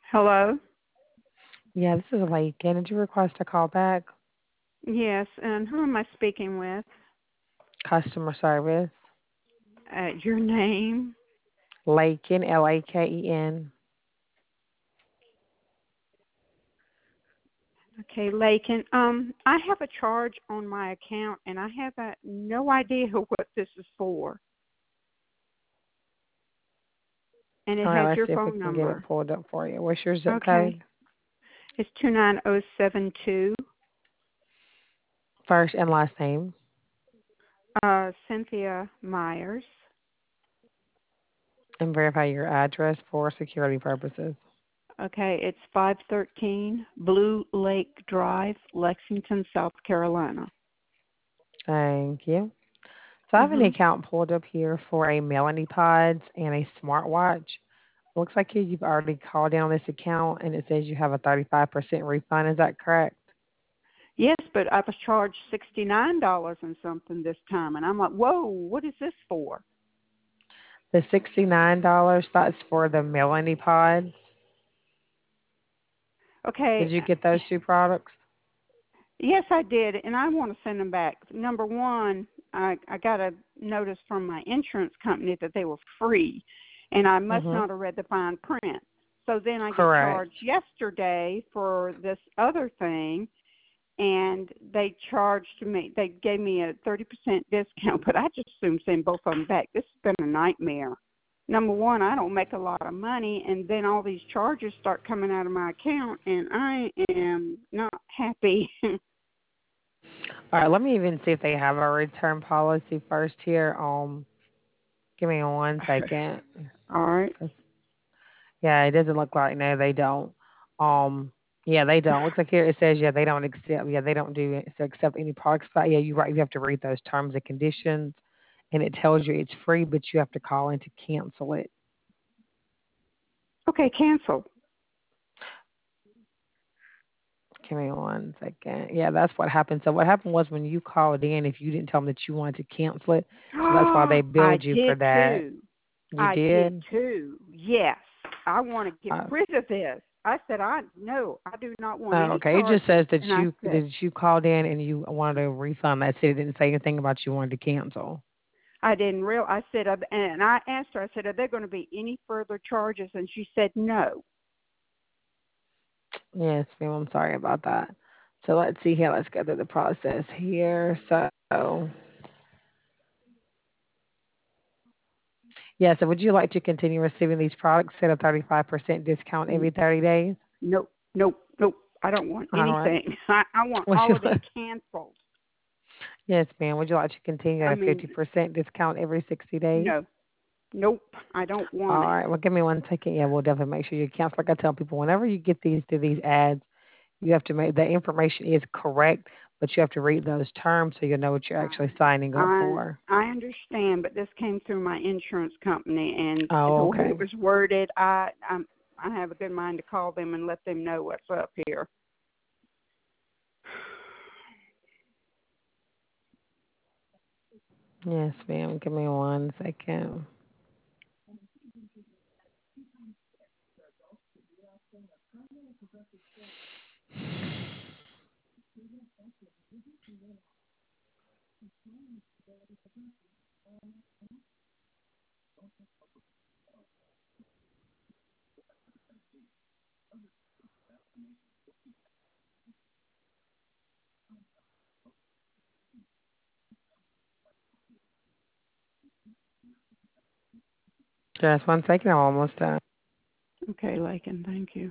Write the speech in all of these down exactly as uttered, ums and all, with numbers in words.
Hello? Yeah, this is Lakin. Did you request a call back? Yes, and who am I speaking with? Customer service. Uh, your name? Laken, L A K E N. Okay, Lakin. Um, I have a charge on my account, and I have uh, no idea what this is for. And it All right, has let's your see if we phone can get it number. pulled up for you. What's your zip Okay, code? it's two nine zero seven two. First and last name. Uh, Cynthia Myers. And verify your address for security purposes. Okay, it's five thirteen Blue Lake Drive, Lexington, South Carolina. Thank you. So I have an Mhm. account pulled up here for a Melanie Pods and a smartwatch. Looks like you- you've already called in on this account and it says you have a thirty-five percent refund. Is that correct? Yes, but I was charged sixty nine dollars and something this time, and I'm like, whoa, what is this for? The sixty-nine dollars that's for the Melanie Pods. Did Okay, you get those two products? yes, I did, and I want to send them back. Number one, I I got a notice from my insurance company that they were free, and I must Mhm. not have read the fine print. So then I get Correct. charged yesterday for this other thing, and they charged me. They gave me a thirty percent discount, but I just assumed send both of them back. This has been a nightmare. Number one, I don't make a lot of money, and then all these charges start coming out of my account, and I am not happy. All right, let me even see if they have a return policy first here. Um, give me one second. All right. 'Cause, yeah, it doesn't look like no, they don't. Um, yeah, they don't. Looks like here it says yeah, they don't accept. Yeah, they don't do it, so accept any products. But yeah, you're right. You have to read those terms and conditions, and it tells you it's free, but you have to call in to cancel it. Okay, cancel. Give me one second. Yeah, that's what happened. So what happened was when you called in, if you didn't tell them that you wanted to cancel it, so that's why they I billed you for did that. too. You I did did? too. Yes. I want to get Uh, rid of this. I said, I no, I do not want Oh, any okay. It just charges. says that And I you said, that you called in and you wanted a refund. That's it. It didn't say anything about you wanted to cancel. I didn't real. I said, uh, and I asked her. I said, are there going to be any further charges? And she said, no. Yes, ma'am. I'm sorry about that. So let's see here. Let's go through the process here. So yeah. So would you like to continue receiving these products at a thirty-five percent discount N- every thirty days? Nope, nope, nope. I don't want All right. anything. I, I want Would all you of it like, canceled. yes, ma'am. Would you like to continue at I a mean, fifty percent discount every sixty days? no, nope. I don't want All it. right. Well, give me one second. Yeah, we'll definitely make sure you cancel. Like I tell people, whenever you get these through these ads, you have to make the information is correct, but you have to read those terms so you know what you're I actually signing up I for. I understand, but this came through my insurance company, and Oh, the way okay. it was worded, I I'm, I have a good mind to call them and let them know what's up here. Yes, ma'am. Give me one second. Just one second. I'm almost done. Okay, Lakin, thank you.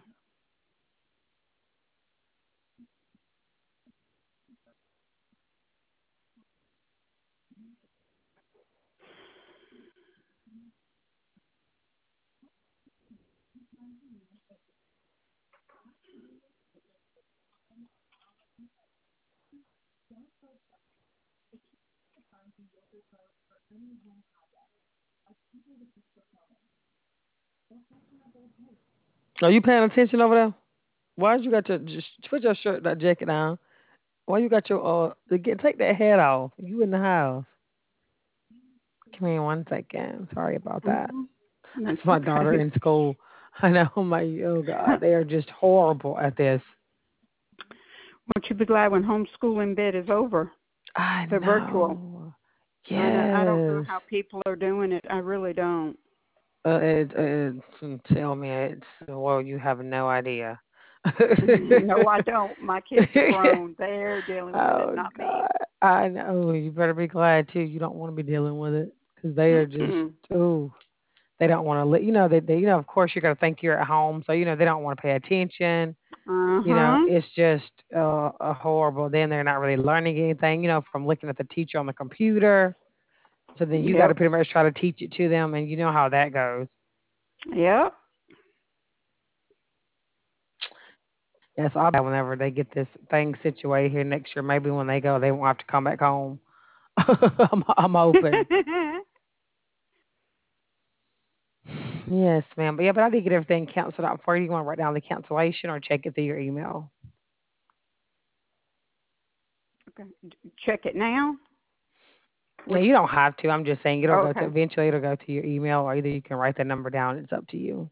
Are you paying attention over there? Why you got your just put your shirt that jacket down? Why you got your uh to get take that hat off? You in the house? Give me one second. Sorry about that. Mhm. That's That's my daughter okay. in school. I know. My oh God, they are just horrible at this. Won't you be glad when homeschooling bit is over? I The virtual. know. I know. I don't know Yes. how people are doing it. I really don't. Uh, it, it, tell me it's well, you have no idea. No, I don't. My kids are grown. They're dealing with it, Oh not me. God, I know. You better be glad too. You don't want to be dealing with it because they are just Mm-mm. oh, they don't want to. Li- you know, they, they, you know, of course you got to think you're at home, so you know they don't want to pay attention. Uh You know, huh. it's just uh, a horrible. Then they're not really learning anything. You know, from looking at the teacher on the computer. So then you got to Yep. pretty much try to teach it to them, and you know how that goes. Yep. Yes, I'll be whenever they get this thing situated here next year. Maybe when they go, they won't have to come back home. I'm, I'm hoping. Yes, ma'am. But yeah, but I did get everything canceled out for you. You want to write down the cancellation or check it through your email? Okay. Check it now. No, Which? you don't have to. I'm just saying it'll Oh, go to okay. eventually it'll go to your email or either you can write the number down. It's up to you.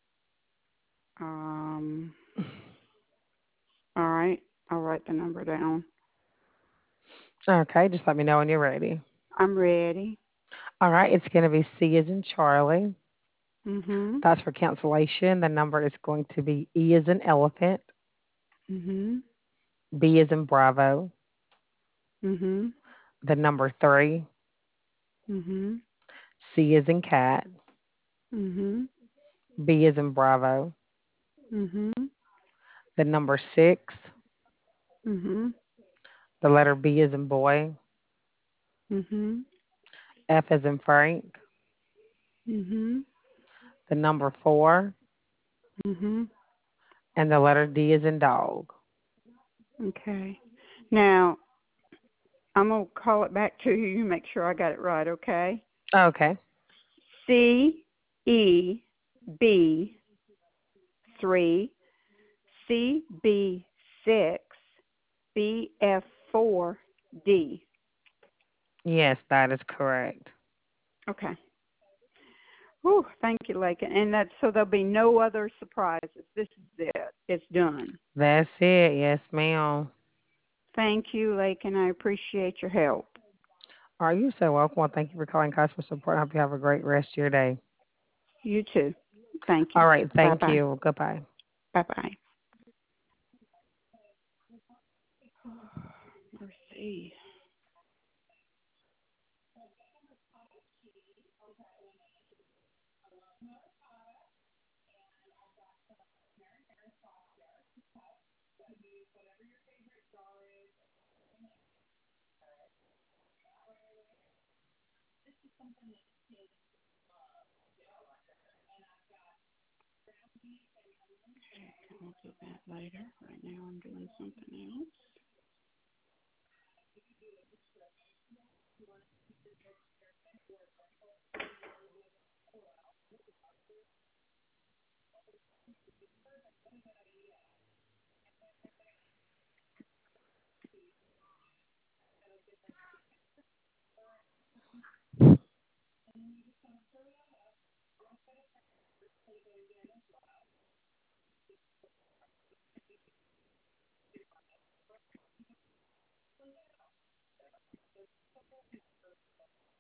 Um. All right. I'll write the number down. Okay, just let me know when you're ready. I'm ready. All right, it's going to be C as in Charlie. Mhm. That's for cancellation. The number is going to be E as in elephant, Mhm. B as in Bravo, Mhm. the number three, Mhm. C as in cat, Mhm. B as in Bravo, Mhm. the number six, Mhm. the letter B as in boy, Mhm. F as in Frank, Mhm. the number four, Mhm. and the letter D as in dog. Okay. Now I'm gonna call it back to you. You make sure I got it right. Okay. Okay. C E B three, C B six, B F four, D. Yes, that is correct. Okay. Whew, thank you, Lake. And that so there'll be no other surprises. This is it. It's done. That's it. Yes, ma'am. Thank you, Lake, and I appreciate your help. Are you so welcome? Well, thank you for calling customer support. I hope you have a great rest of your day. You too. Thank All you. right. Bye Thank bye. you. Goodbye. Bye bye. Mercy. We'll do that later. Right now I'm doing something else.